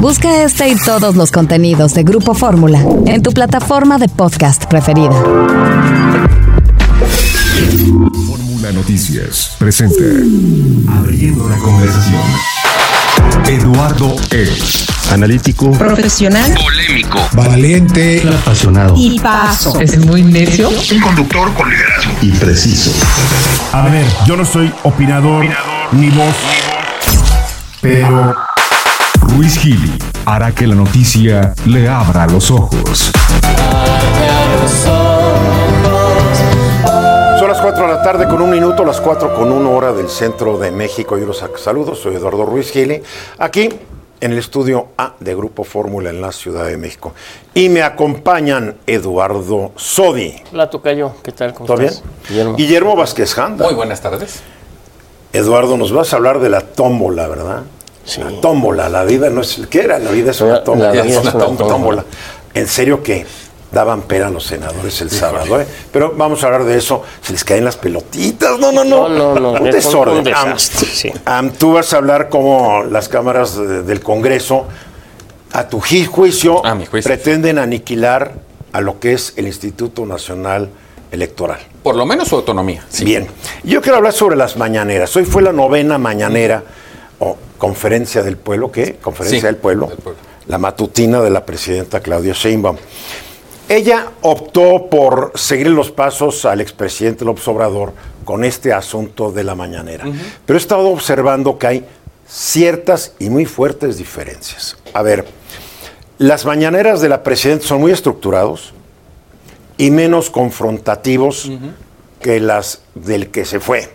Busca este y todos los contenidos de Grupo Fórmula en tu plataforma de podcast preferida. Fórmula Noticias presenta Abriendo la Conversación. Eduardo Eros. Analítico, profesional, polémico, valiente, apasionado y paso. Es muy necio. Un conductor con liderazgo y preciso. A ver, yo no soy opinador ni voz, pero Ruiz Gili hará que la noticia le abra los ojos. Son las 4 de la tarde con 1 minuto, las 4 con 1 hora del centro de México. Yo los saludo, soy Eduardo Ruiz Gili, aquí en el estudio A de Grupo Fórmula en la Ciudad de México. Y me acompañan Eduardo Sodi. Hola, tocayo, ¿qué tal? ¿Cómo ¿Todo estás? bien? Guillermo Vázquez Janda. Muy buenas tardes. Eduardo, nos vas a hablar de la tómbola, ¿verdad? Sí. La tómbola, la vida no es... ¿Qué era? La vida es una tómbola. La vida es una tómbola. En serio que daban pena a los senadores el sábado, ¿eh? Pero vamos a hablar de eso. Se les caen las pelotitas. No. Un desorden. Un desastre, sí. Tú vas a hablar como las cámaras del Congreso, a tu juicio, pretenden aniquilar a lo que es el Instituto Nacional Electoral. Por lo menos su autonomía. Sí. Bien. Yo quiero hablar sobre las mañaneras. Hoy fue la 9ª mañanera o conferencia del pueblo. ¿Qué? Conferencia del pueblo. La matutina de la presidenta Claudia Sheinbaum. Ella optó por seguir los pasos al expresidente López Obrador con este asunto de la mañanera. Pero he estado observando que hay ciertas y muy fuertes diferencias. A ver, las mañaneras de la presidenta son muy estructurados y menos confrontativos que las del que se fue.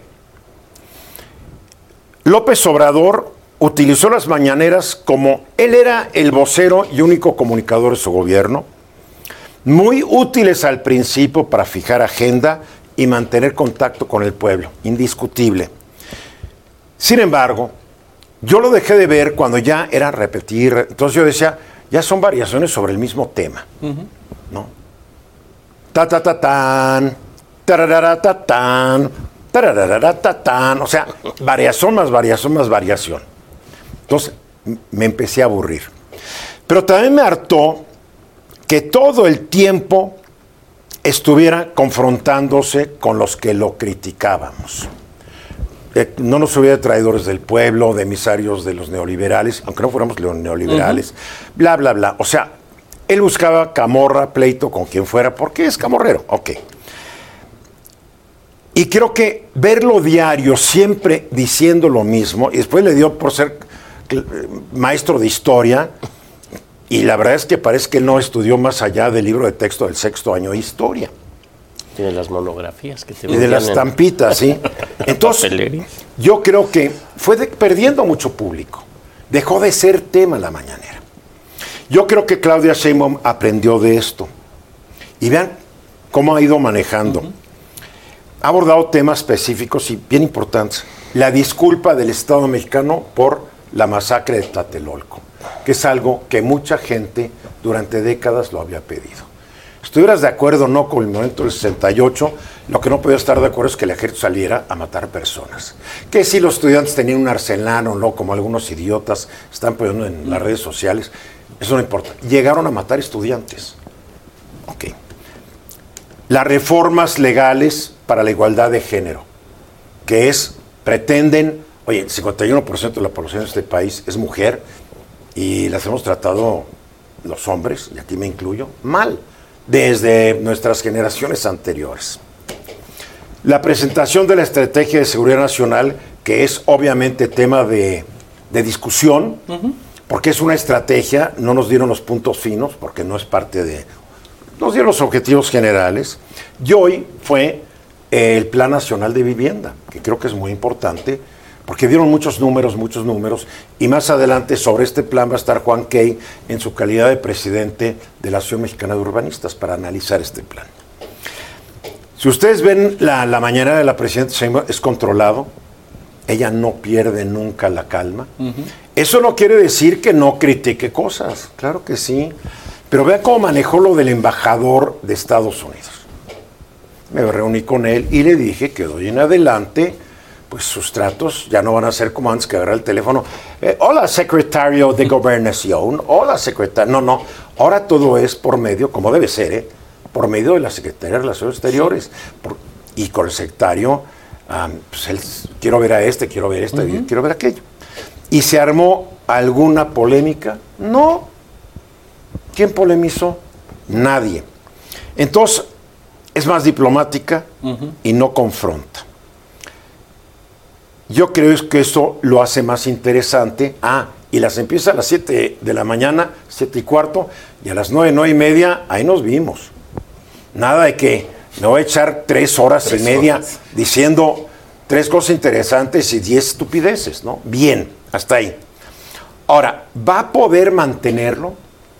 López Obrador utilizó las mañaneras como él era el vocero y único comunicador de su gobierno, muy útiles al principio para fijar agenda y mantener contacto con el pueblo, indiscutible. Sin embargo, yo lo dejé de ver cuando ya era repetir, entonces yo decía, ya son variaciones sobre el mismo tema, ¿no? Ta-ta-ta-tan, tararara-ta-tan, tararara-ta-tan, o sea, variación más variación más variación. Entonces, me empecé a aburrir. Pero también me hartó que todo el tiempo estuviera confrontándose con los que lo criticábamos. No nos hubiera de traidores del pueblo, de emisarios de los neoliberales, aunque no fuéramos neoliberales, bla, bla, bla. O sea, él buscaba camorra, pleito con quien fuera, porque es camorrero, ok. Y creo que verlo diario, siempre diciendo lo mismo, y después le dio por ser maestro de historia, y la verdad es que parece que no estudió más allá del libro de texto del 6º año de historia. Y de las monografías que te y de las estampitas, sí. Entonces, yo creo que fue perdiendo mucho público. Dejó de ser tema la mañanera. Yo creo que Claudia Sheinbaum aprendió de esto. Y vean cómo ha ido manejando. Ha abordado temas específicos y bien importantes. La disculpa del Estado mexicano por la masacre de Tlatelolco, que es algo que mucha gente durante décadas lo había pedido. Estuvieras de acuerdo o no con el momento del 68, lo que no podía estar de acuerdo es que el ejército saliera a matar personas. Que si los estudiantes tenían un arsenal o no, como algunos idiotas están poniendo en las redes sociales, eso no importa. Llegaron a matar estudiantes. Ok. Las reformas legales para la igualdad de género, que pretenden, oye, el 51% de la población de este país es mujer y las hemos tratado los hombres, y aquí me incluyo, mal, desde nuestras generaciones anteriores. La presentación de la Estrategia de Seguridad Nacional, que es obviamente tema de discusión, porque es una estrategia, no nos dieron los puntos finos, porque no es parte de... Nos dieron los objetivos generales, y hoy fue el Plan Nacional de Vivienda, que creo que es muy importante, porque dieron muchos números, y más adelante sobre este plan va a estar Juan Key en su calidad de presidente de la Asociación Mexicana de Urbanistas para analizar este plan. Si ustedes ven la mañana de la presidenta Sheinbaum, es controlado, ella no pierde nunca la calma. Eso no quiere decir que no critique cosas, claro que sí, pero vea cómo manejó lo del embajador de Estados Unidos. Me reuní con él y le dije que de hoy en adelante pues sus tratos ya no van a ser como antes, que agarrar el teléfono. Hola, secretario de Gobernación. Hola, secretario. No. Ahora todo es por medio, como debe ser, por medio de la Secretaría de Relaciones Exteriores. Y con el secretario, pues él, quiero ver a este, quiero ver quiero ver aquello. ¿Y se armó alguna polémica? No. ¿Quién polemizó? Nadie. Entonces, es más diplomática y no confronta. Yo creo que eso lo hace más interesante. Y las empieza a las 7 de la mañana, 7:15, y a las 9, 9:30, ahí nos vimos. Nada de que me voy a echar 3 horas y media diciendo 3 cosas interesantes y 10 estupideces, ¿no? Bien, hasta ahí. Ahora, ¿va a poder mantenerlo?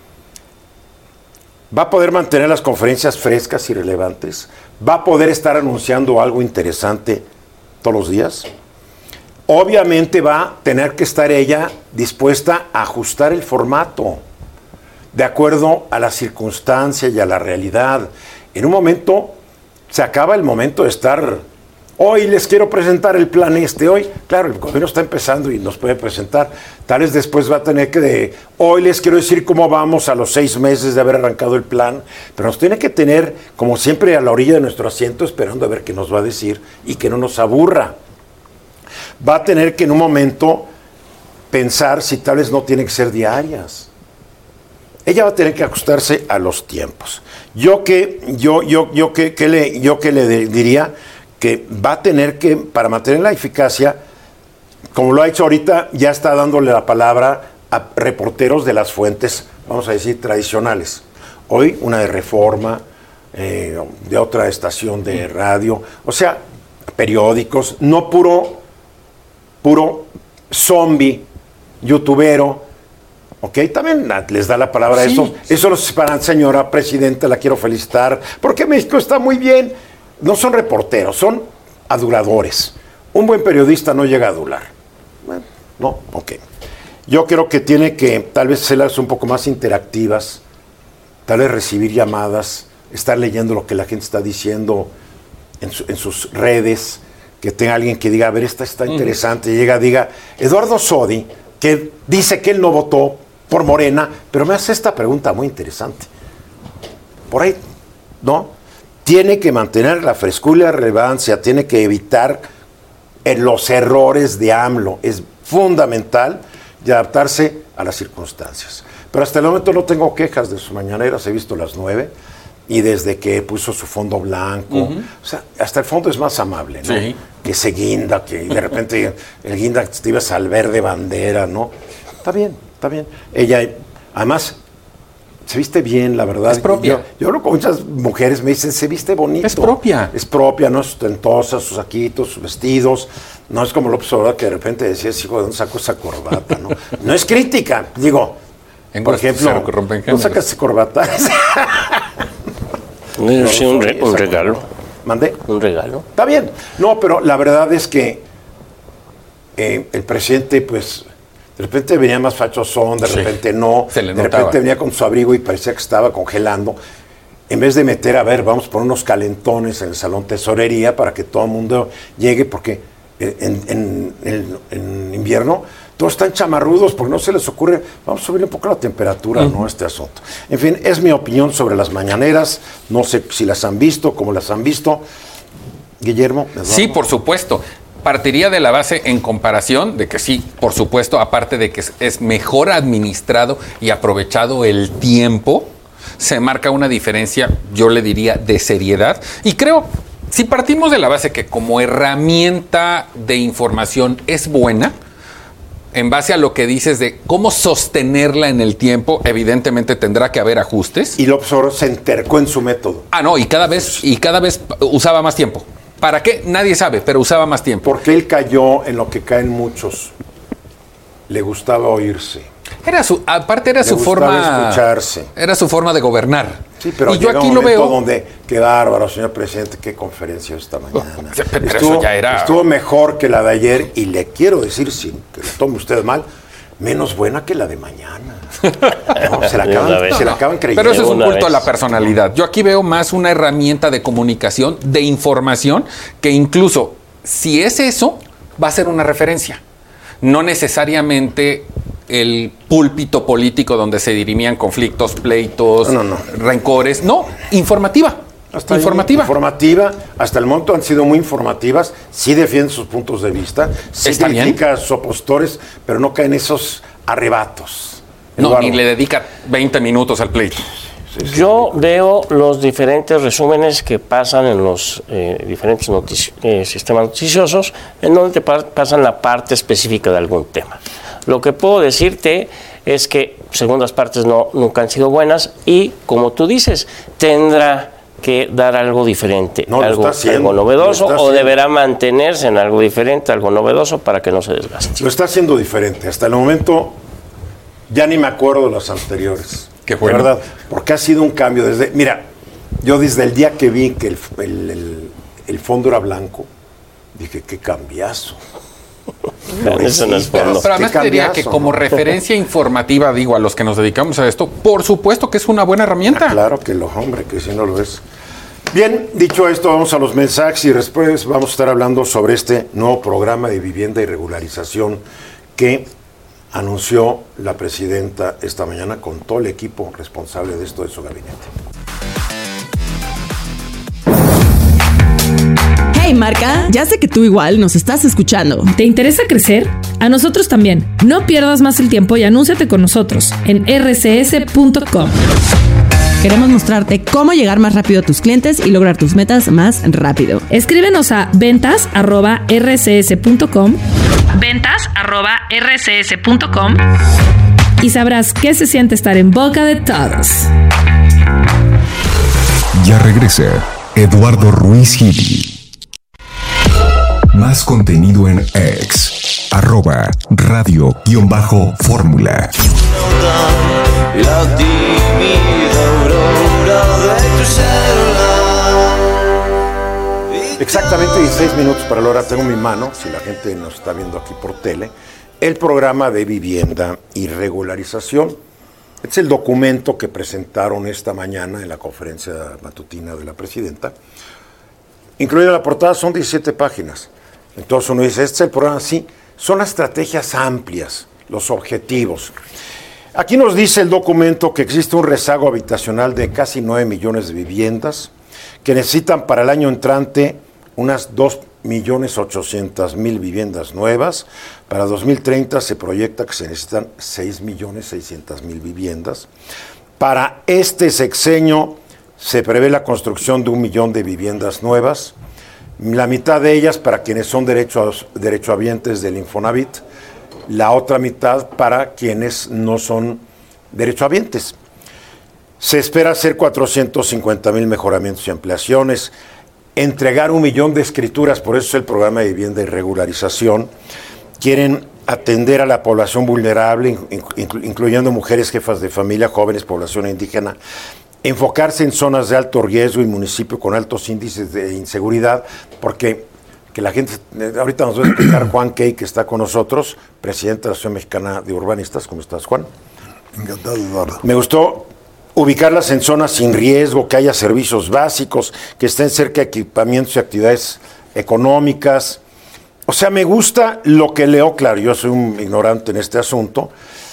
¿Va a poder mantener las conferencias frescas y relevantes? ¿Va a poder estar anunciando algo interesante todos los días? Obviamente va a tener que estar ella dispuesta a ajustar el formato de acuerdo a la circunstancia y a la realidad. En un momento se acaba el momento de estar, hoy les quiero presentar el plan hoy, claro, el gobierno está empezando y nos puede presentar, tal vez después va a tener que, hoy les quiero decir cómo vamos a los 6 meses de haber arrancado el plan, pero nos tiene que tener, como siempre, a la orilla de nuestro asiento esperando a ver qué nos va a decir y que no nos aburra. Va a tener que en un momento pensar si tal vez no tienen que ser diarias. Ella va a tener que ajustarse a los tiempos. Yo que le diría que va a tener que, para mantener la eficacia, como lo ha hecho ahorita, ya está dándole la palabra a reporteros de las fuentes, vamos a decir, tradicionales. Hoy una de Reforma, de otra estación de radio, o sea, periódicos, no puro zombie, youtubero, ¿ok? También les da la palabra a eso. Eso los separan, señora presidenta, la quiero felicitar, porque México está muy bien. No son reporteros, son aduladores. Un buen periodista no llega a adular. Bueno, no, ok. Yo creo que tiene que tal vez hacerlas un poco más interactivas, tal vez recibir llamadas, estar leyendo lo que la gente está diciendo en sus redes, que tenga alguien que diga, a ver, esta está interesante, diga, Eduardo Sodi, que dice que él no votó por Morena, pero me hace esta pregunta muy interesante. Por ahí, ¿no? Tiene que mantener la frescura y la relevancia, tiene que evitar los errores de AMLO, es fundamental, y adaptarse a las circunstancias. Pero hasta el momento no tengo quejas de sus mañaneras, he visto las 9, y desde que puso su fondo blanco, o sea, hasta el fondo es más amable, ¿no? Sí. Que ese guinda, que de repente el guinda te ibas al verde bandera, ¿no? Está bien. Ella, además, se viste bien, la verdad. Es propia. Yo hablo con muchas mujeres, me dicen, se viste bonito. Es propia. Es propia, no es ostentosa, sus saquitos, sus vestidos. No es como López Obrador, que de repente decías, hijo, ¿de dónde saco esa corbata? No, no es crítica, digo, por ejemplo, no sacas corbata. Sí, un regalo. ¿Mandé? Un regalo. Está bien. No, pero la verdad es que el presidente, pues, de repente venía más fachosón, de repente no. De repente venía con su abrigo y parecía que estaba congelando. En vez de meter, a ver, vamos por unos calentones en el salón tesorería para que todo el mundo llegue, porque en invierno todos están chamarrudos porque no se les ocurre, vamos a subir un poco la temperatura, ¿no? Este asunto. En fin, es mi opinión sobre las mañaneras, no sé si las han visto, cómo las han visto. Guillermo. ¿Eduardo? Sí, por supuesto. Partiría de la base en comparación de que sí, por supuesto, aparte de que es mejor administrado y aprovechado el tiempo, se marca una diferencia, yo le diría, de seriedad. Y creo, si partimos de la base que como herramienta de información es buena, en base a lo que dices de cómo sostenerla en el tiempo, evidentemente tendrá que haber ajustes. Y López Obrador se entercó en su método. No, y cada vez usaba más tiempo. ¿Para qué? Nadie sabe, pero usaba más tiempo. Porque él cayó en lo que caen muchos. Le gustaba oírse. Aparte era su forma. Escucharse. Era su forma de gobernar. Sí, pero y yo aquí lo veo donde, qué bárbaro, señor presidente, qué conferencia esta mañana. Pero eso ya era. Estuvo mejor que la de ayer y le quiero decir, sin que lo tome usted mal, menos buena que la de mañana. No, se la acaban creyendo. Pero eso es un culto a la personalidad. Yo aquí veo más una herramienta de comunicación, de información, que incluso si es eso, va a ser una referencia. No necesariamente el púlpito político donde se dirimían conflictos, pleitos, rencores. No, informativa. Informativa, hasta el momento han sido muy informativas, sí defienden sus puntos de vista, sí critica a sus opositores, pero no caen esos arrebatos. No, ni le dedica 20 minutos al pleito. Yo veo los diferentes resúmenes que pasan en los diferentes sistemas noticiosos, en donde te pasan la parte específica de algún tema. Lo que puedo decirte es que segundas partes nunca han sido buenas y, como tú dices, tendrá que dar algo diferente, algo novedoso, o deberá mantenerse en algo diferente, algo novedoso, para que no se desgaste. Lo está haciendo diferente. Hasta el momento ya ni me acuerdo de los anteriores. Qué bueno. De verdad, porque ha sido un cambio. Yo desde el día que vi que el fondo era blanco, dije, qué cambiazo. Eso no es fondo. Pero además te diría que como referencia informativa, digo, a los que nos dedicamos a esto, por supuesto que es una buena herramienta. Claro que hombre, que si no lo es. Bien, dicho esto, vamos a los mensajes y después vamos a estar hablando sobre este nuevo programa de vivienda y regularización que anunció la presidenta esta mañana con todo el equipo responsable de esto de su gabinete. Hey Marca, ya sé que tú igual nos estás escuchando. ¿Te interesa crecer? A nosotros también. No pierdas más el tiempo y anúnciate con nosotros en rcs.com. Queremos mostrarte cómo llegar más rápido a tus clientes y lograr tus metas más rápido. Escríbenos a ventas@rcs.com. ventas@rcs.com y sabrás qué se siente estar en boca de todos. Ya regresa Eduardo Ruiz Gili. Más contenido en X, @radio_fórmula. Exactamente 16 minutos para la hora. Tengo en mi mano, si la gente nos está viendo aquí por tele, el programa de vivienda y regularización. Este es el documento que presentaron esta mañana en la conferencia matutina de la presidenta. Incluida la portada, son 17 páginas. Entonces uno dice, este es el programa, sí, son las estrategias amplias, los objetivos. Aquí nos dice el documento que existe un rezago habitacional de casi 9 millones de viviendas, que necesitan para el año entrante unas 2.800.000 viviendas nuevas. Para 2030 se proyecta que se necesitan 6.600.000 viviendas. Para este sexenio se prevé la construcción de 1 millón de viviendas nuevas, la mitad de ellas para quienes son derechohabientes del Infonavit, la otra mitad para quienes no son derechohabientes. Se espera hacer 450.000 mejoramientos y ampliaciones, entregar 1 millón de escrituras, por eso es el programa de vivienda y regularización. Quieren atender a la población vulnerable, incluyendo mujeres, jefas de familia, jóvenes, población indígena, enfocarse en zonas de alto riesgo y municipios con altos índices de inseguridad, porque que la gente, ahorita nos va a explicar Juan Key, que está con nosotros, presidente de la Asociación Mexicana de Urbanistas. ¿Cómo estás, Juan? Encantado, Eduardo. Me gustó ubicarlas en zonas sin riesgo, que haya servicios básicos, que estén cerca de equipamientos y actividades económicas. O sea, me gusta lo que leo, claro, yo soy un ignorante en este asunto,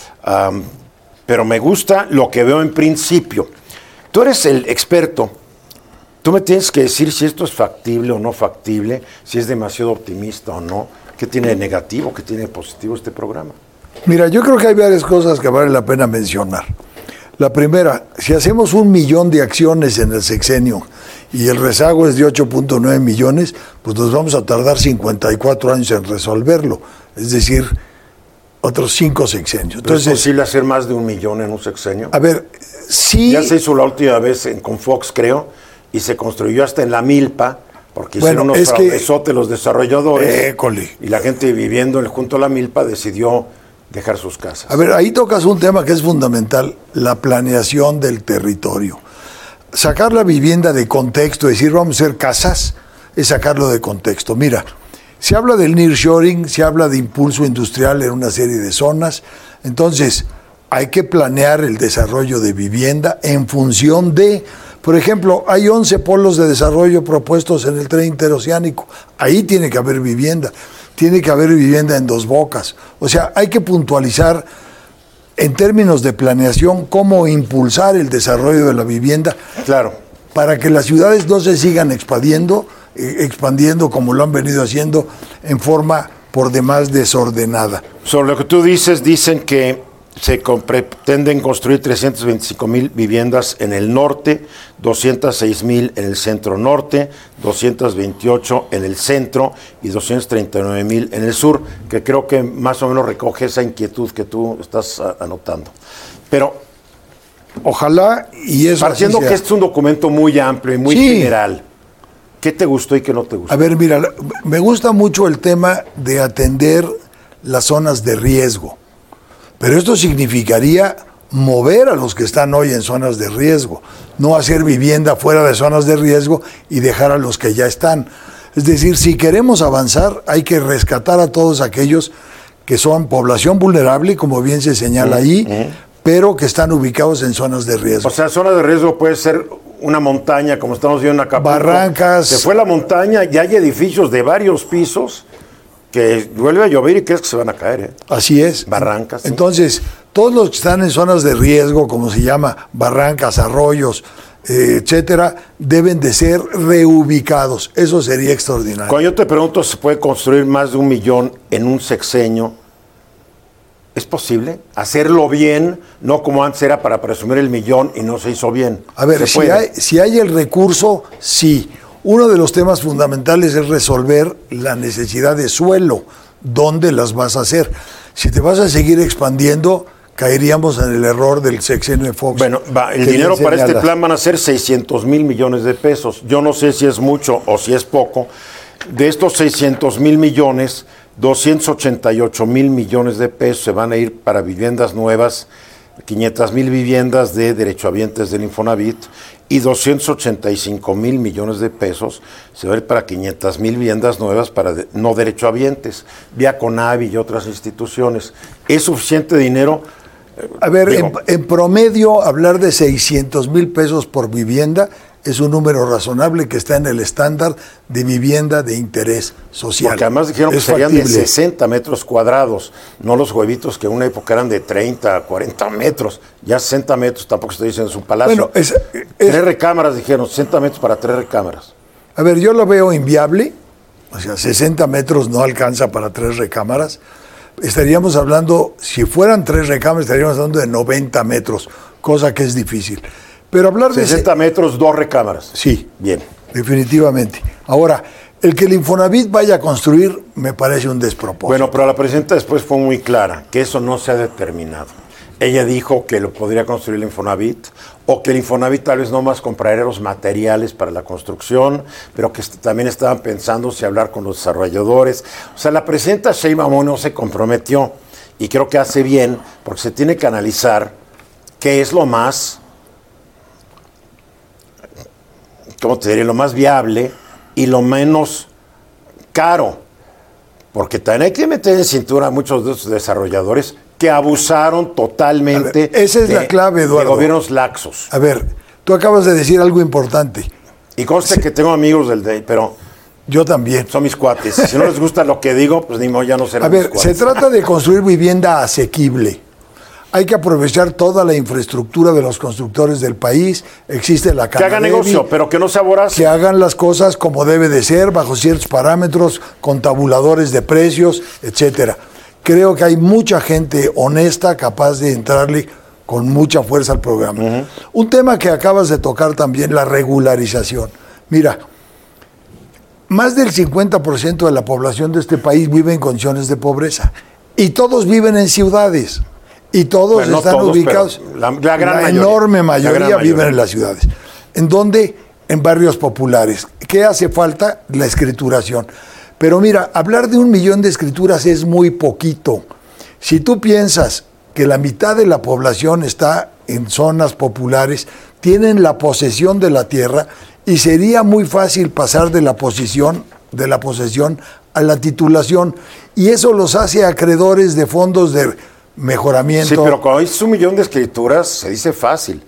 pero me gusta lo que veo en principio. Tú eres el experto, tú me tienes que decir si esto es factible o no factible, si es demasiado optimista o no, qué tiene de negativo, qué tiene de positivo este programa. Mira, yo creo que hay varias cosas que vale la pena mencionar. La primera, si hacemos 1 millón de acciones en el sexenio y el rezago es de 8.9 millones, pues nos vamos a tardar 54 años en resolverlo, es decir, otros 5 sexenios. Entonces, ¿es posible hacer más de 1 millón en un sexenio? A ver, sí. Ya se hizo la última vez con Fox, creo, y se construyó hasta en la milpa, porque hicieron unos fraudezotes los desarrolladores. Y la gente viviendo junto a la milpa decidió dejar sus casas. A ver, ahí tocas un tema que es fundamental, la planeación del territorio. Sacar la vivienda de contexto, decir vamos a hacer casas, es sacarlo de contexto. Mira, se habla del nearshoring, se habla de impulso industrial en una serie de zonas, entonces hay que planear el desarrollo de vivienda en función de, por ejemplo, hay 11 polos de desarrollo propuestos en el tren interoceánico, ahí tiene que haber vivienda. tiene que haber vivienda en Dos Bocas. O sea, hay que puntualizar en términos de planeación cómo impulsar el desarrollo de la vivienda. Claro. Para que las ciudades no se sigan expandiendo como lo han venido haciendo en forma por demás desordenada. Sobre lo que tú dices, dicen que se pretenden construir 325,000 viviendas en el norte, 206,000 en el centro norte, 228 en el centro y 239,000 en el sur, que creo que más o menos recoge esa inquietud que tú estás anotando. Pero ojalá, y eso partiendo que este es un documento muy amplio y muy general, ¿qué te gustó y qué no te gustó? A ver, mira, me gusta mucho el tema de atender las zonas de riesgo. Pero esto significaría mover a los que están hoy en zonas de riesgo, no hacer vivienda fuera de zonas de riesgo y dejar a los que ya están. Es decir, si queremos avanzar, hay que rescatar a todos aquellos que son población vulnerable, como bien se señala ahí, pero que están ubicados en zonas de riesgo. O sea, zona de riesgo puede ser una montaña, como estamos viendo en Acapulco. Barrancas. Se fue la montaña y hay edificios de varios pisos que vuelve a llover y crees que se van a caer. Así es. Barrancas. ¿Sí? Entonces, todos los que están en zonas de riesgo, como se llama, barrancas, arroyos, etcétera, deben de ser reubicados. Eso sería extraordinario. Cuando yo te pregunto si se puede construir más de 1 millón en un sexenio, ¿es posible? Hacerlo bien, no como antes era para presumir el millón y no se hizo bien. A ver, si hay el recurso, sí. Uno de los temas fundamentales es resolver la necesidad de suelo. ¿Dónde las vas a hacer? Si te vas a seguir expandiendo, caeríamos en el error del sexenio de Fox. Bueno, el dinero para este plan van a ser 600,000 millones de pesos. Yo no sé si es mucho o si es poco. De estos 600,000 millones, 288,000 millones de pesos se van a ir para viviendas nuevas, 500,000 viviendas de derechohabientes del Infonavit y 285,000 millones de pesos se va a ir para 500,000 viviendas nuevas para no derechohabientes, vía CONAVI y otras instituciones. ¿Es suficiente dinero? A ver, en promedio, hablar de 600,000 pesos por vivienda es un número razonable que está en el estándar de vivienda de interés social. Porque además dijeron que serían de 60 metros cuadrados, no los huevitos que en una época eran de 30, 40 metros. Ya 60 metros, tampoco se dice en su palacio. Bueno, 3 recámaras, dijeron, 60 metros para 3 recámaras. A ver, yo lo veo inviable, o sea, 60 metros no alcanza para 3 recámaras. Estaríamos hablando, si fueran 3 recámaras, estaríamos hablando de 90 metros, cosa que es difícil. Pero hablar de 60 metros, 2 recámaras. Sí. Bien. Definitivamente. Ahora, el que el Infonavit vaya a construir me parece un despropósito. Bueno, pero la presidenta después fue muy clara, que eso no se ha determinado. Ella dijo que lo podría construir el Infonavit, o que el Infonavit tal vez no más compraría los materiales para la construcción, pero que también estaban pensando si hablar con los desarrolladores. O sea, la presidenta Sheinbaum no se comprometió, y creo que hace bien, porque se tiene que analizar qué es lo más, ¿cómo te diría? Lo más viable y lo menos caro. Porque también hay que meter en cintura a muchos de esos desarrolladores que abusaron totalmente. Esa es la clave, Eduardo. De gobiernos laxos. A ver, tú acabas de decir algo importante. Y conste que tengo amigos del DEI, pero yo también. Son mis cuates. Si no les gusta lo que digo, pues ni modo, ya no serán mis cuates. A ver, se trata de construir vivienda asequible. Hay que aprovechar toda la infraestructura de los constructores del país. Existe la que hagan negocio, pero que no se aborace. Que hagan las cosas como debe de ser, bajo ciertos parámetros, con tabuladores de precios, etcétera. Creo que hay mucha gente honesta capaz de entrarle con mucha fuerza al programa. Un tema que acabas de tocar también, la regularización. Mira, más del 50% de la población de este país vive en condiciones de pobreza. Y todos viven en ciudades. Y todos están ubicados. La gran mayoría, enorme mayoría viven en las ciudades. ¿En dónde? En barrios populares. ¿Qué hace falta? La escrituración. Pero mira, hablar de 1 millón de escrituras es muy poquito. Si tú piensas que la mitad de la población está en zonas populares, tienen la posesión de la tierra y sería muy fácil pasar de la posesión a la titulación. Y eso los hace acreedores de fondos de mejoramiento. Sí, pero cuando dices 1 millón de escrituras, se dice fácil.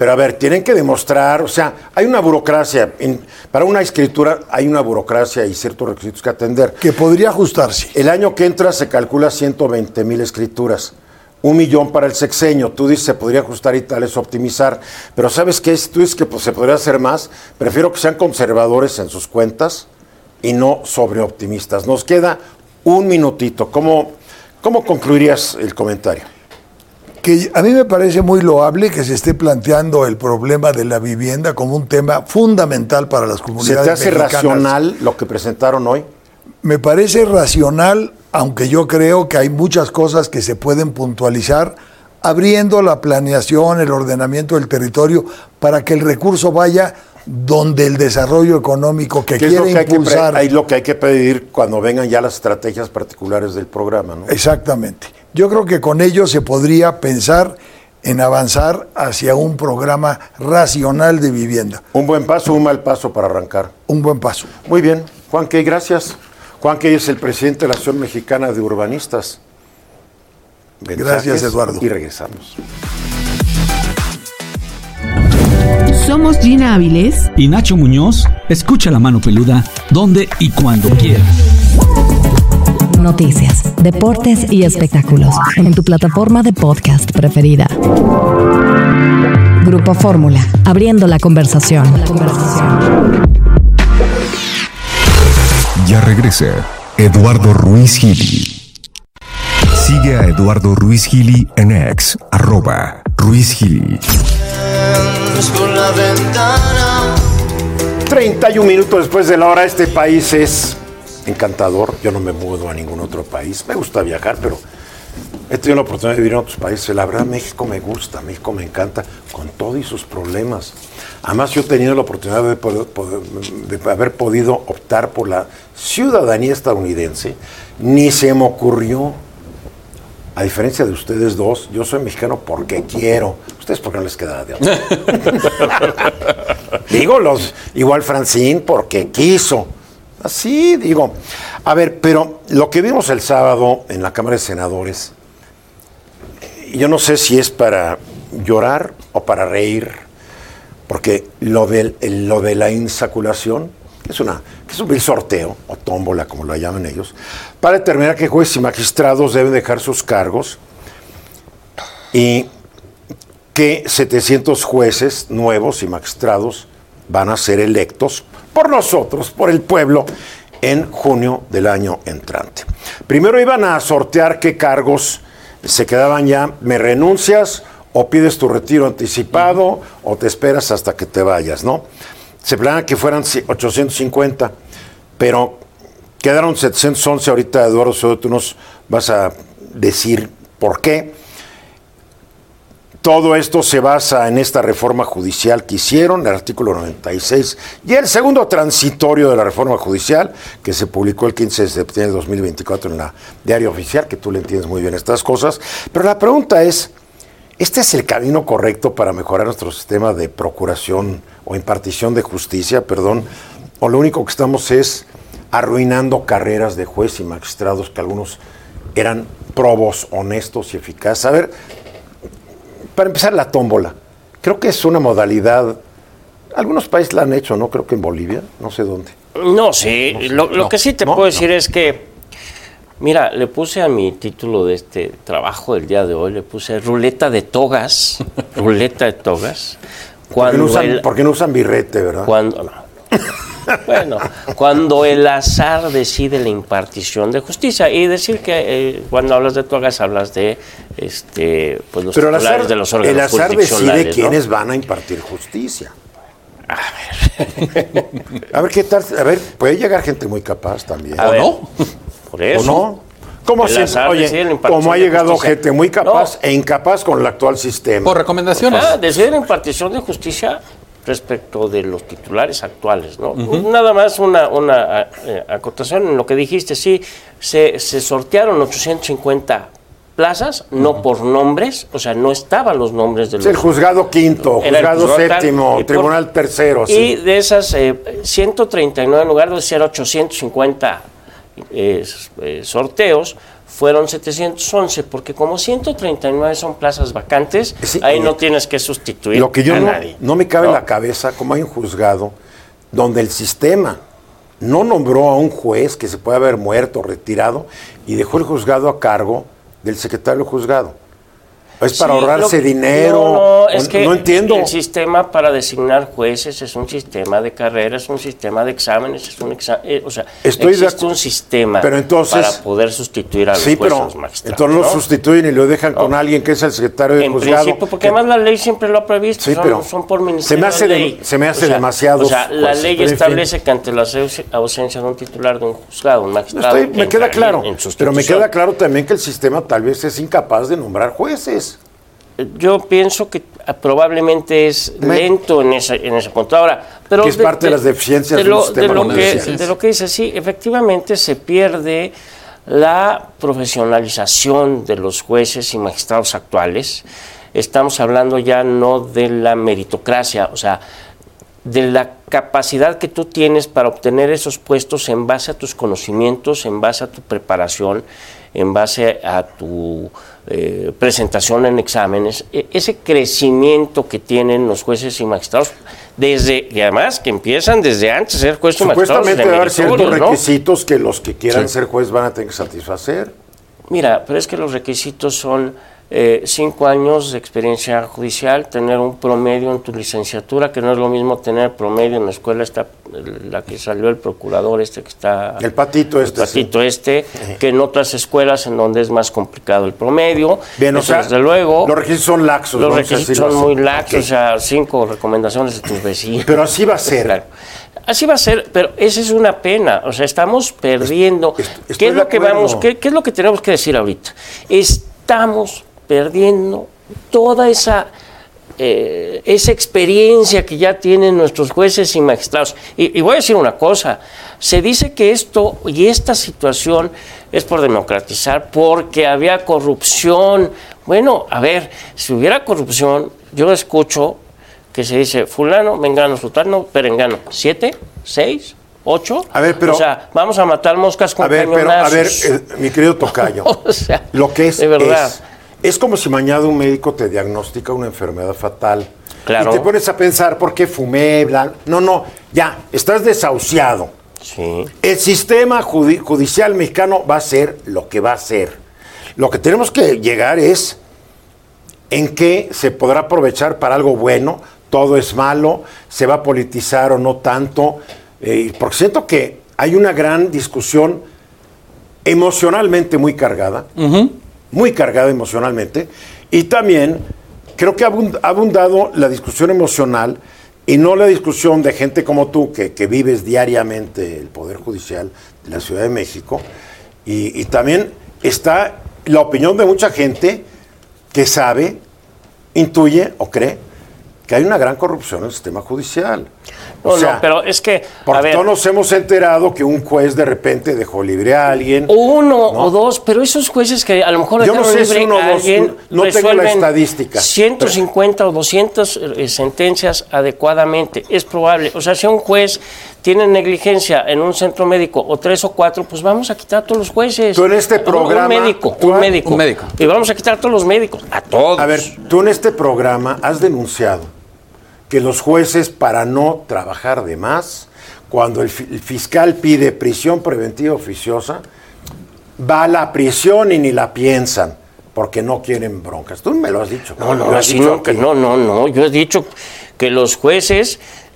Pero a ver, tienen que demostrar, o sea, hay una burocracia, para una escritura hay una burocracia y ciertos requisitos que atender. Que podría ajustarse. El año que entra se calcula 120,000 escrituras, 1 millón para el sexenio. Tú dices se podría ajustar y tal, es optimizar, pero ¿sabes qué? Tú dices que pues, se podría hacer más. Prefiero que sean conservadores en sus cuentas y no sobreoptimistas. Nos queda un minutito. ¿Cómo concluirías el comentario? Que a mí me parece muy loable que se esté planteando el problema de la vivienda como un tema fundamental para las comunidades ¿Se te hace mexicanas. racional lo que presentaron hoy? Me parece racional, aunque yo creo que hay muchas cosas que se pueden puntualizar, abriendo la planeación, el ordenamiento del territorio, para que el recurso vaya donde el desarrollo económico que quiere impulsar. Hay lo que hay que pedir cuando vengan ya las estrategias particulares del programa, ¿no? Exactamente. Yo creo que con ello se podría pensar en avanzar hacia un programa racional de vivienda. Un buen paso, un mal paso para arrancar. Un buen paso. Muy bien. Juan Key, gracias. Juan Key es el presidente de la Asociación Mexicana de Urbanistas. Gracias, Eduardo. Y regresamos. Somos Gina Áviles y Nacho Muñoz. Escucha La Mano Peluda donde y cuando quieras. Noticias, deportes y espectáculos en tu plataforma de podcast preferida. Grupo Fórmula, abriendo la conversación. Ya regresa Eduardo Ruiz Gili. Sigue a Eduardo Ruiz Gili en X, @Ruiz Gili. 31 minutos después de la hora, este país es encantador. Yo no me mudo a ningún otro país. Me gusta viajar, pero he tenido la oportunidad de vivir en otros países. La verdad, México me gusta, México me encanta, con todo y sus problemas. Además, yo he tenido la oportunidad de haber podido optar por la ciudadanía estadounidense. Ni se me ocurrió. A diferencia de ustedes dos, yo soy mexicano porque quiero. ¿Ustedes por qué no les queda de otra? Digo, igual Francine porque quiso. Así digo. A ver, pero lo que vimos el sábado en la Cámara de Senadores, yo no sé si es para llorar o para reír, porque lo de la insaculación, que es un vil sorteo, o tómbola, como lo llaman ellos, para determinar qué jueces y magistrados deben dejar sus cargos y que 700 jueces nuevos y magistrados van a ser electos por nosotros, por el pueblo, en junio del año entrante. Primero iban a sortear qué cargos se quedaban ya. ¿Me renuncias o pides tu retiro anticipado o te esperas hasta que te vayas, no? Se planea que fueran 850, pero quedaron 711. Ahorita, Eduardo Soto, tú nos vas a decir por qué. Todo esto se basa en esta reforma judicial que hicieron, el artículo 96, y el segundo transitorio de la reforma judicial, que se publicó el 15 de septiembre de 2024 en la Diario Oficial, que tú le entiendes muy bien estas cosas. Pero la pregunta es, ¿este es el camino correcto para mejorar nuestro sistema de procuración o impartición de justicia, o lo único que estamos es arruinando carreras de jueces y magistrados que algunos eran probos, honestos y eficaces? A ver, para empezar, la tómbola. Creo que es una modalidad, algunos países la han hecho, ¿no? Creo que en Bolivia, no sé dónde. No, sí, lo que sí te puedo decir es que, mira, le puse a mi título de este trabajo del día de hoy, le puse ruleta de togas, ruleta de togas. Porque no usan birrete, ¿verdad? Bueno, cuando el azar decide la impartición de justicia, y decir que cuando hablas de togas hablas de pues los titulares de los órganos jurisdiccionales. El azar decide quiénes van a impartir justicia. A ver qué tal, puede llegar gente muy capaz también. ¿O no? Por eso. ¿O no? ¿Cómo ha llegado gente muy capaz e incapaz con el actual sistema? Por recomendaciones. Decide la impartición de justicia respecto de los titulares actuales, ¿no? Nada más una acotación en lo que dijiste. Sí, se sortearon 850 plazas, no por nombres, o sea, no estaban los nombres de los... El juzgado quinto, juzgado séptimo, tribunal tercero. Y de esas 139, en lugar de ser 850 sorteos, fueron 711, porque como 139 son plazas vacantes, ahí no tienes que sustituir lo que yo a nadie. No me cabe en la cabeza cómo hay un juzgado donde el sistema no nombró a un juez que se puede haber muerto, retirado, y dejó el juzgado a cargo del secretario del juzgado. ¿Es para ahorrarse dinero? Es que no entiendo. El sistema para designar jueces es un sistema de carrera, es un sistema de exámenes, es un existe un sistema pero entonces, para poder sustituir a los jueces magistrados. Entonces lo sustituyen y lo dejan con alguien que es el secretario del juzgado. En principio, porque además la ley siempre lo ha previsto, son por ministerio de ley. Se me hace demasiado. La ley establece que ante la ausencia de un titular de un juzgado, un magistrado... me queda claro, pero me queda claro también que el sistema tal vez es incapaz de nombrar jueces. Yo pienso que probablemente es lento en ese punto. Ahora, pero que es parte de las deficiencias del sistema de lo que dice, sí, efectivamente se pierde la profesionalización de los jueces y magistrados actuales. Estamos hablando ya no de la meritocracia, o sea, de la capacidad que tú tienes para obtener esos puestos en base a tus conocimientos, en base a tu preparación, en base a tu presentación en exámenes, ese crecimiento que tienen los jueces y magistrados, y además que empiezan desde antes de ser jueces y magistrados. Supuestamente va a haber ciertos requisitos que los que quieran ser jueces van a tener que satisfacer. Mira, pero es que los requisitos son 5 años de experiencia judicial, tener un promedio en tu licenciatura, que no es lo mismo tener promedio en la escuela, la que salió el procurador que está... El patito que en otras escuelas en donde es más complicado el promedio. Bien, eso, desde luego... Los requisitos son laxos. Los requisitos son muy laxos, o sea, 5 recomendaciones de tus vecinos. Pero así va a ser. Claro. Así va a ser, pero esa es una pena, o sea, estamos perdiendo. ¿Qué es lo que qué es lo que tenemos que decir ahorita? Estamos perdiendo toda esa experiencia que ya tienen nuestros jueces y magistrados. Y voy a decir una cosa, se dice que esto y esta situación es por democratizar, porque había corrupción. Bueno, a ver, si hubiera corrupción, yo escucho que se dice fulano, mengano, sultano, perengano, 7, 6, 8. A ver, pero... O sea, vamos a matar moscas con cañonazos. Mi querido tocayo, o sea, lo que es, de verdad. Es como si mañana un médico te diagnostica una enfermedad fatal. Claro. Y te pones a pensar, ¿por qué fumé? No, ya, estás desahuciado. Sí. El sistema judicial mexicano va a ser lo que va a ser. Lo que tenemos que llegar es en qué se podrá aprovechar para algo bueno, todo es malo, se va a politizar o no tanto, porque siento que hay una gran discusión emocionalmente muy cargada, muy cargada emocionalmente, y también creo que ha abundado la discusión emocional y no la discusión de gente como tú, que vives diariamente el Poder Judicial de la Ciudad de México, y también está la opinión de mucha gente que sabe, intuye o cree que hay una gran corrupción en el sistema judicial. No, pero es que... Porque todos nos hemos enterado que un juez de repente dejó libre a alguien. Uno o dos, pero esos jueces que a lo mejor yo no sé libre si uno a alguien no tengo la estadística. 150 o 200 sentencias adecuadamente. Es probable. O sea, si un juez tiene negligencia en un centro médico o 3 o 4, pues vamos a quitar a todos los jueces. Tú en este programa... Un médico. Y vamos a quitar a todos los médicos. A todos. A ver, tú en este programa has denunciado que los jueces, para no trabajar de más, cuando el fiscal pide prisión preventiva oficiosa, va a la prisión y ni la piensan, porque no quieren broncas. Tú me lo has dicho. No. Yo he dicho que los jueces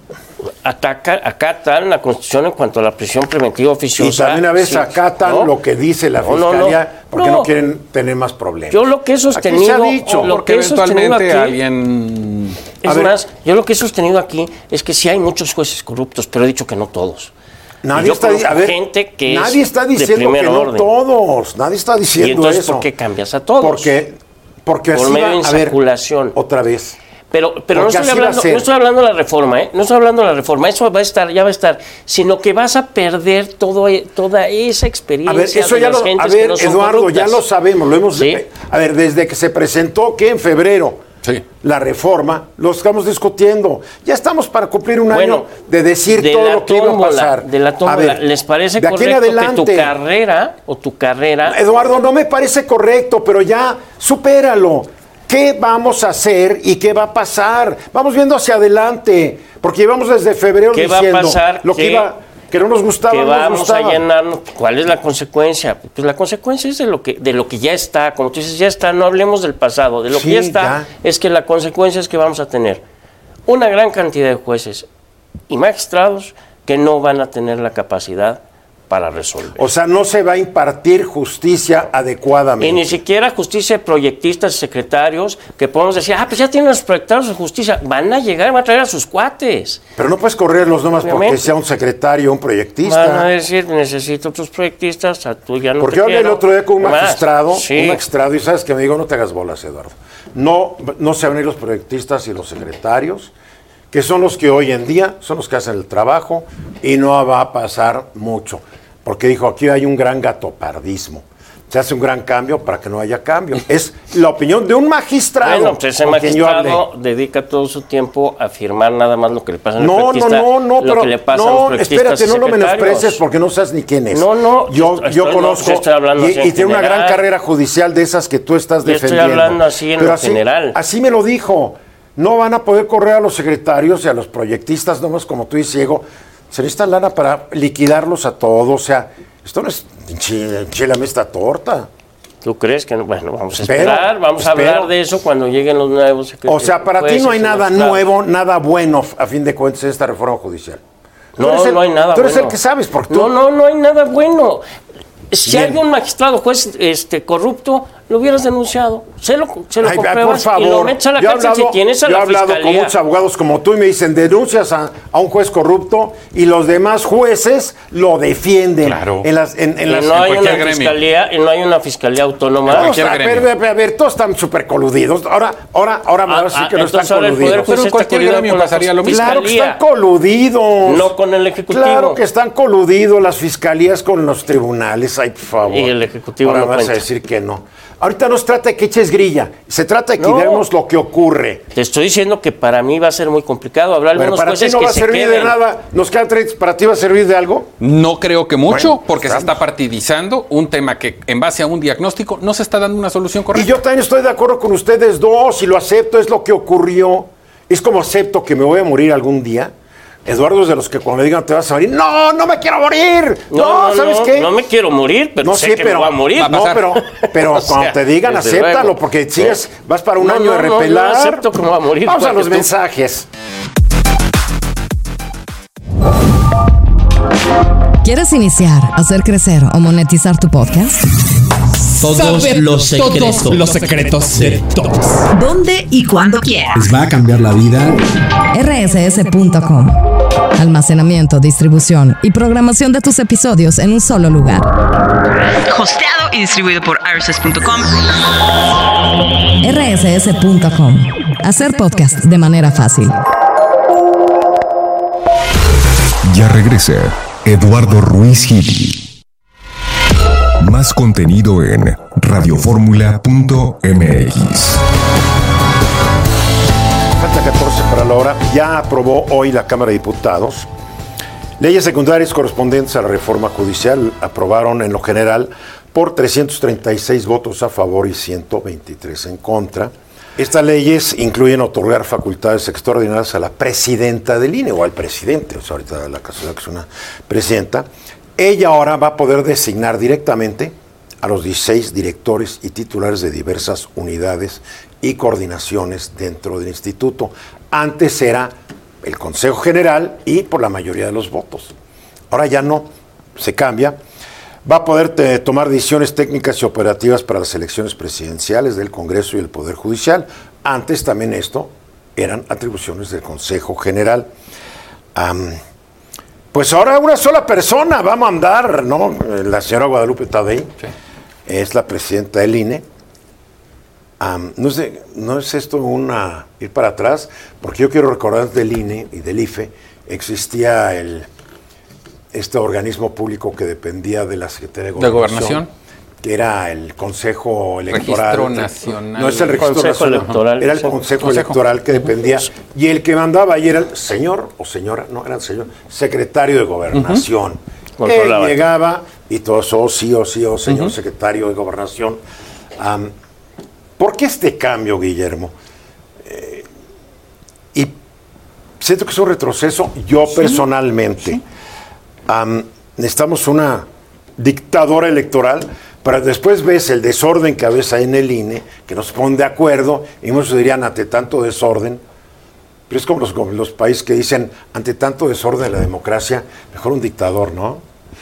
acatan la Constitución en cuanto a la prisión preventiva oficiosa. Y también a veces acatan lo que dice la Fiscalía, porque no quieren tener más problemas. Yo lo que he sostenido... Aquí se ha dicho, lo que eventualmente alguien... Es más, yo lo que he sostenido aquí es que sí hay muchos jueces corruptos, pero he dicho que no todos. Nadie está diciendo que no todos. Nadie está diciendo eso. ¿Y entonces por qué cambias a todos? Porque por así medio de insaculación. Otra vez. Pero no estoy hablando de la reforma, no estoy hablando de la reforma, eso ya va a estar, sino que vas a perder toda esa experiencia. A ver, eso ya Eduardo, ya lo sabemos, lo hemos. ¿Sí? A ver, desde que se presentó, ¿qué? En febrero. la reforma, lo estamos discutiendo. Ya estamos para cumplir un año de decir todo lo que iba a pasar. De la tómbola, ¿les parece de correcto que tu carrera... Eduardo, no me parece correcto, pero ya supéralo. ¿Qué vamos a hacer y qué va a pasar? Vamos viendo hacia adelante, porque llevamos desde febrero diciendo va a pasar? Lo que no nos gustaba, que no vamos nos gustaba. a llenarnos. ¿Cuál es la consecuencia? Pues la consecuencia es de lo que ya está. Como tú dices, ya está. No hablemos del pasado. De lo que ya está es que la consecuencia es que vamos a tener una gran cantidad de jueces y magistrados que no van a tener la capacidad para resolver. O sea, no se va a impartir justicia adecuadamente. Y ni siquiera justicia de proyectistas y secretarios que podemos decir, pues ya tienen los proyectados de justicia. Van a traer a sus cuates. Pero no puedes correrlos nomás porque sea un secretario, un proyectista. Van a decir, necesito otros proyectistas, tú ya no porque te hablé el otro día con un magistrado, y sabes que me digo, no te hagas bolas, Eduardo. No se van a ir los proyectistas y los secretarios, que son los que hoy en día son los que hacen el trabajo, y no va a pasar mucho. Porque dijo, aquí hay un gran gatopardismo. Se hace un gran cambio para que no haya cambio. Es la opinión de un magistrado. Bueno, pues ese magistrado dedica todo su tiempo a firmar nada más lo que le pasa al proyectista. Espérate, no lo menosprecies porque no sabes ni quién es. Yo conozco y tiene una gran carrera judicial de esas que tú estás defendiendo. Estoy hablando así en lo general. Así me lo dijo. No van a poder correr a los secretarios y a los proyectistas, nomás como tú dices, Diego. Se necesita lana para liquidarlos a todos. O sea, esto no es enchilame esta torta. ¿Tú crees que no? Bueno, vamos a esperar, vamos a hablar de eso cuando lleguen los nuevos secretarios. O sea, para ti no hay nada nuevo, nada bueno, a fin de cuentas, en esta reforma judicial. No hay nada bueno. Tú eres el que sabes, porque tú... No hay nada bueno. Si hay un magistrado juez corrupto, lo hubieras denunciado. Se lo compruebas por favor. Y lo metes a la cárcel si tienes a la fiscalía. Yo he hablado con muchos abogados como tú y me dicen, denuncias a un juez corrupto y los demás jueces lo defienden. Claro. No hay una fiscalía autónoma. A ver, todos están súper coludidos. Ahora me vas a decir que no están coludidos. Pero en cualquier gremio pasaría lo mismo. Claro que están coludidos. No con el Ejecutivo. Claro que están coludidos las fiscalías con los tribunales. Ay, por favor. Y el Ejecutivo ahora vas a decir que no. Ahorita no se trata de que eches grilla, se trata de que veamos lo que ocurre. Te estoy diciendo que para mí va a ser muy complicado. Habrá algunos jueces que se queden. ¿Para ti no va a servir de nada? ¿Nos quedan 30? ¿Para ti va a servir de algo? No creo que mucho, porque se está partidizando un tema que en base a un diagnóstico no se está dando una solución correcta. Y yo también estoy de acuerdo con ustedes dos y lo acepto, es lo que ocurrió. Es como acepto que me voy a morir algún día. Eduardo es de los que cuando le digan te vas a morir, no me quiero morir. ¿Sabes qué? No me quiero morir, pero sé que me voy a morir. Pero cuando te digan, acéptalo, porque vas para un año de repelar. No acepto que me voy a morir. Vamos a los mensajes. ¿Quieres iniciar, hacer crecer o monetizar tu podcast? Todos los secretos de todos. ¿Dónde y cuándo quieras? ¿Les va a cambiar la vida? rss.com. Almacenamiento, distribución y programación de tus episodios en un solo lugar. Hosteado y distribuido por rss.com. rss.com. Hacer podcast de manera fácil. Ya regresa Eduardo Ruiz Gili. Más contenido en radioformula.mx. Falta 14 para la hora. Ya aprobó hoy la Cámara de Diputados leyes secundarias correspondientes a la reforma judicial. Aprobaron en lo general por 336 votos a favor y 123 en contra. Estas leyes incluyen otorgar facultades extraordinarias a la presidenta del INE o al presidente. O sea, ahorita la casualidad que es una presidenta. Ella ahora va a poder designar directamente a los 16 directores y titulares de diversas unidades y coordinaciones dentro del instituto. Antes era el Consejo General y por la mayoría de los votos. Ahora ya no, se cambia. Va a poder tomar decisiones técnicas y operativas para las elecciones presidenciales del Congreso y el Poder Judicial. Antes también esto eran atribuciones del Consejo General. Pues ahora una sola persona va a mandar, ¿no? La señora Guadalupe Tadei, sí, es la presidenta del INE. No es esto ir para atrás, porque yo quiero recordar del INE y del IFE existía este organismo público que dependía de la Secretaría de Gobernación, que era el Consejo Electoral. Registro Nacional. No es el Registro Consejo Nacional, Electoral. era el Consejo Electoral que dependía. Y el que mandaba ahí era el señor o señora, no, era el señor, secretario de Gobernación. Él llegaba y todo eso, señor secretario de Gobernación. ¿Por qué este cambio, Guillermo? Y siento que es un retroceso, yo personalmente. Necesitamos una dictadora electoral, pero después ves el desorden que a veces hay en el INE, que no se ponen de acuerdo, y muchos dirían, ante tanto desorden, pero es como los países que dicen, ante tanto desorden la democracia, mejor un dictador, ¿no?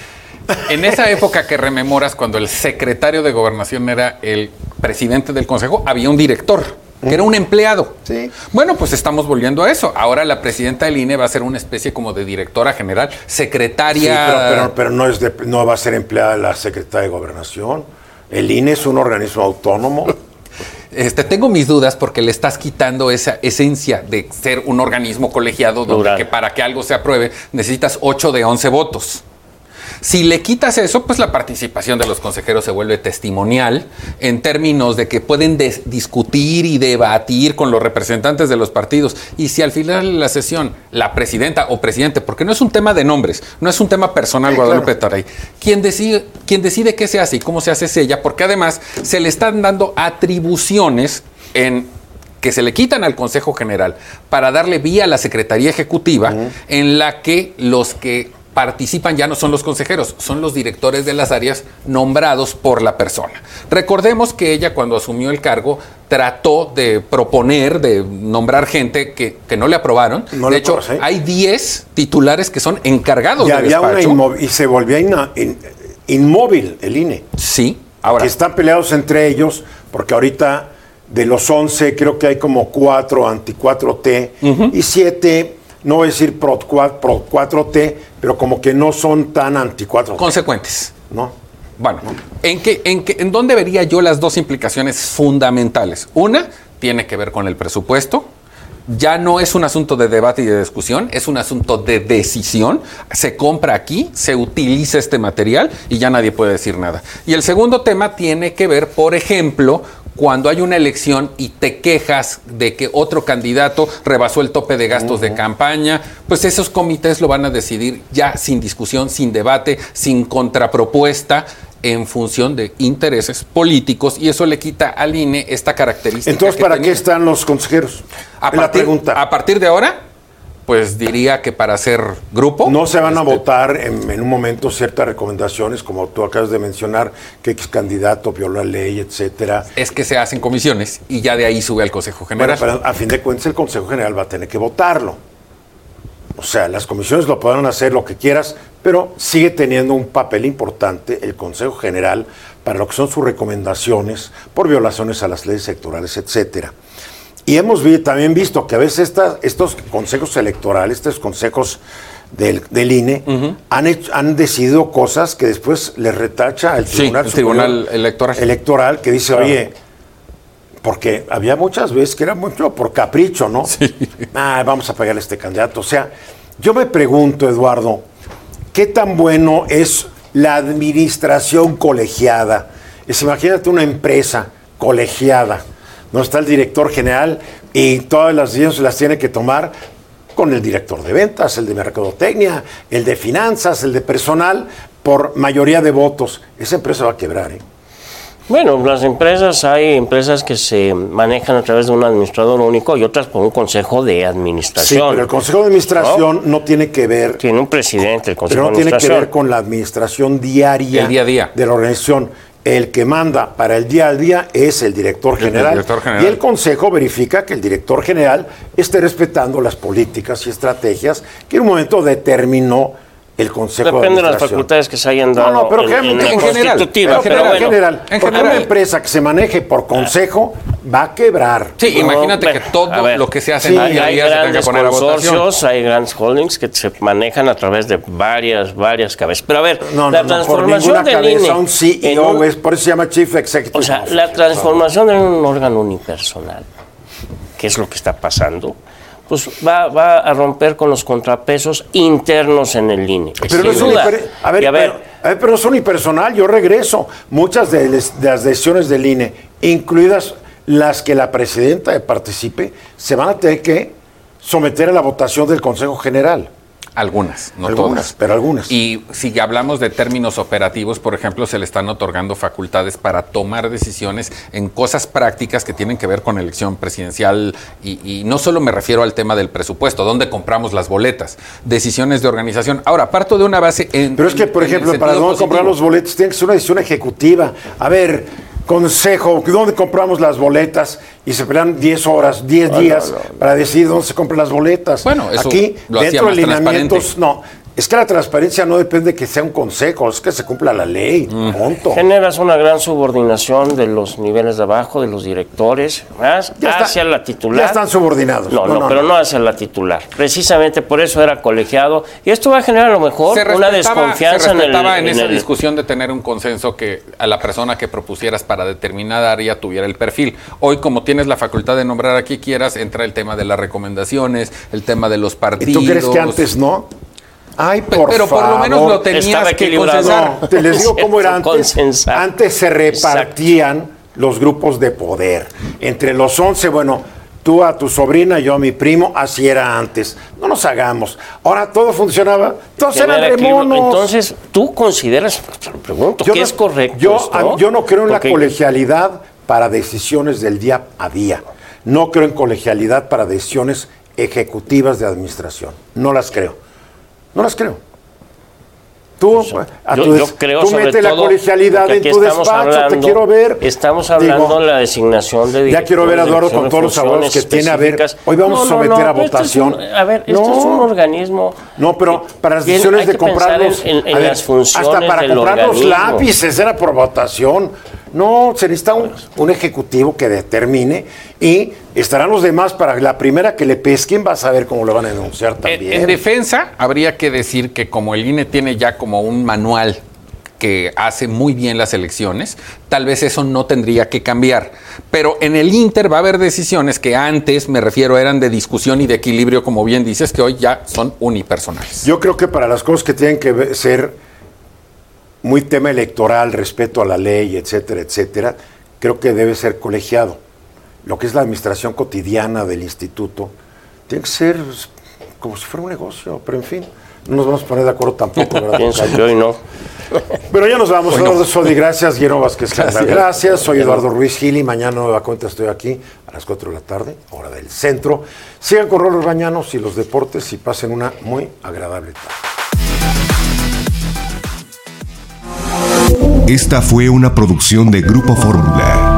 En esa época que rememoras, cuando el secretario de Gobernación era el presidente del Consejo, había un director, que era un empleado. Sí. Bueno, pues estamos volviendo a eso. Ahora la presidenta del INE va a ser una especie como de directora general, secretaria... Sí, pero no va a ser empleada la secretaria de Gobernación. El INE es un organismo autónomo. Tengo mis dudas porque le estás quitando esa esencia de ser un organismo colegiado donde que para que algo se apruebe necesitas 8 de 11 votos. Si le quitas eso, pues la participación de los consejeros se vuelve testimonial en términos de que pueden discutir y debatir con los representantes de los partidos. Y si al final de la sesión la presidenta o presidente, porque no es un tema de nombres, no es un tema personal, Guadalupe Taray, quien decide qué se hace y cómo se hace es ella, porque además se le están dando atribuciones que se le quitan al Consejo General para darle vía a la Secretaría Ejecutiva, en la que los que participan ya no son los consejeros, son los directores de las áreas nombrados por la persona. Recordemos que ella, cuando asumió el cargo, trató de proponer, de nombrar gente que no le aprobaron. De hecho, hay 10 titulares que son encargados de despacho. Y se volvía inmóvil el INE. Sí. Ahora, que están peleados entre ellos, porque ahorita de los 11 creo que hay como 4 anti-4T y 7... no voy a decir pro 4T, pero como que no son tan anti-4T. Consecuentes. ¿No? Bueno, ¿en dónde vería yo las dos implicaciones fundamentales? Una, tiene que ver con el presupuesto. Ya no es un asunto de debate y de discusión, es un asunto de decisión. Se compra aquí, se utiliza este material y ya nadie puede decir nada. Y el segundo tema tiene que ver, por ejemplo, cuando hay una elección y te quejas de que otro candidato rebasó el tope de gastos de campaña, pues esos comités lo van a decidir ya sin discusión, sin debate, sin contrapropuesta, en función de intereses políticos, y eso le quita al INE esta característica. Entonces, ¿para qué están los consejeros? A partir de ahora, pues diría que para hacer grupo. No se van a votar en un momento ciertas recomendaciones, como tú acabas de mencionar, que X candidato violó la ley, etcétera. Es que se hacen comisiones y ya de ahí sube al Consejo General. Bueno, pero a fin de cuentas el Consejo General va a tener que votarlo. O sea, las comisiones lo podrán hacer lo que quieras, pero sigue teniendo un papel importante el Consejo General para lo que son sus recomendaciones por violaciones a las leyes electorales, etcétera. Y hemos también visto que a veces estos consejos electorales, estos consejos del INE, han decidido cosas que después les retacha el Tribunal Electoral, que dice, oye, porque había muchas veces que era mucho por capricho, ¿no? Sí. Vamos a pagarle a este candidato. O sea, yo me pregunto, Eduardo, ¿qué tan bueno es la administración colegiada? Imagínate una empresa colegiada, no está el director general y todas las decisiones las tiene que tomar con el director de ventas, el de mercadotecnia, el de finanzas, el de personal, por mayoría de votos. Esa empresa va a quebrar, ¿eh? Bueno, las empresas, hay empresas que se manejan a través de un administrador único y otras por un consejo de administración. Sí, pero el consejo de administración no tiene que ver... Tiene un presidente, el consejo de administración. Pero no tiene que ver con la administración diaria, el día a día de la organización. El que manda para el día al día es el director general. Y el consejo verifica que el director general esté respetando las políticas y estrategias que en un momento determinó el Consejo de Administración. Depende de las facultades que se hayan dado. No, pero en general. Porque una empresa que se maneje por consejo va a quebrar. Sí, imagínate que todo lo que se hace en el día a día se tenga que poner a votación. Hay grandes holdings que se manejan a través de varias cabezas. Pero a ver, la transformación del INE... un CEO, por eso se llama Chief Executive. O sea, la transformación en un órgano unipersonal, que es lo que está pasando, pues va a romper con los contrapesos internos en el INE. Pero no es Pero no son unipersonal, yo regreso. Muchas de las decisiones del INE, incluidas las que la presidenta participe, se van a tener que someter a la votación del Consejo General. Algunas, no algunas, todas. pero algunas. Y si hablamos de términos operativos, por ejemplo, se le están otorgando facultades para tomar decisiones en cosas prácticas que tienen que ver con elección presidencial y no solo me refiero al tema del presupuesto, dónde compramos las boletas, decisiones de organización. Ahora, parto de una base Pero es que, por ejemplo, para dónde comprar los boletos tiene que ser una decisión ejecutiva. A ver, Consejo, ¿dónde compramos las boletas? Y se pelean 10 horas, 10 días para decidir dónde se compran las boletas. Bueno, eso aquí, lo dentro de hacía más lineamientos, no. Es que la transparencia no depende de que sea un consejo, es que se cumpla la ley. Punto. Generas una gran subordinación de los niveles de abajo, de los directores, más hacia la titular. Ya están subordinados. Pero no hacia la titular. Precisamente por eso era colegiado. Y esto va a generar a lo mejor una desconfianza en esa discusión de tener un consenso que a la persona que propusieras para determinada área tuviera el perfil. Hoy, como tienes la facultad de nombrar a quien quieras, entra el tema de las recomendaciones, el tema de los partidos. ¿Y tú crees que antes no? Ay, pero por lo menos lo tenías que consensar. No, te les digo cómo era antes. Antes se repartían los grupos de poder. Entre los 11, bueno, tú a tu sobrina, yo a mi primo, así era antes. No nos hagamos. Ahora todo funcionaba, todos eran remonos. Entonces, ¿tú consideras, pregunto, que es correcto yo no creo en la colegialidad para decisiones del día a día. No creo en colegialidad para decisiones ejecutivas de administración. No las creo. No las creo. Tú, yo creo tú sobre mete la todo colegialidad en tu despacho, te quiero ver. Estamos hablando de la designación de ya quiero ver a Eduardo con todos los abogados que tiene. A ver, hoy vamos a someter a votación. Esto es un organismo. No, pero para las decisiones de comprarlos, en las funciones hasta para comprar los lápices era por votación. No, se necesita un ejecutivo que determine y estarán los demás para la primera que le pesquen, va a saber cómo lo van a denunciar también. En defensa, habría que decir que como el INE tiene ya como un manual que hace muy bien las elecciones, tal vez eso no tendría que cambiar. Pero en el Inter va a haber decisiones que antes, me refiero, eran de discusión y de equilibrio, como bien dices, que hoy ya son unipersonales. Yo creo que para las cosas que tienen que ser muy tema electoral, respeto a la ley, etcétera, etcétera, creo que debe ser colegiado. Lo que es la administración cotidiana del instituto, tiene que ser como si fuera un negocio, pero en fin, no nos vamos a poner de acuerdo tampoco, ¿verdad? Pienso que hoy no. Pero ya nos vamos. Eduardo Sodi, gracias. Guillermo Vázquez, gracias. Soy Eduardo Ruiz Gili. Mañana nueva cuenta estoy aquí a las 4 de la tarde, hora del centro. Sigan con Rolos Bañanos y los deportes y pasen una muy agradable tarde. Esta fue una producción de Grupo Fórmula.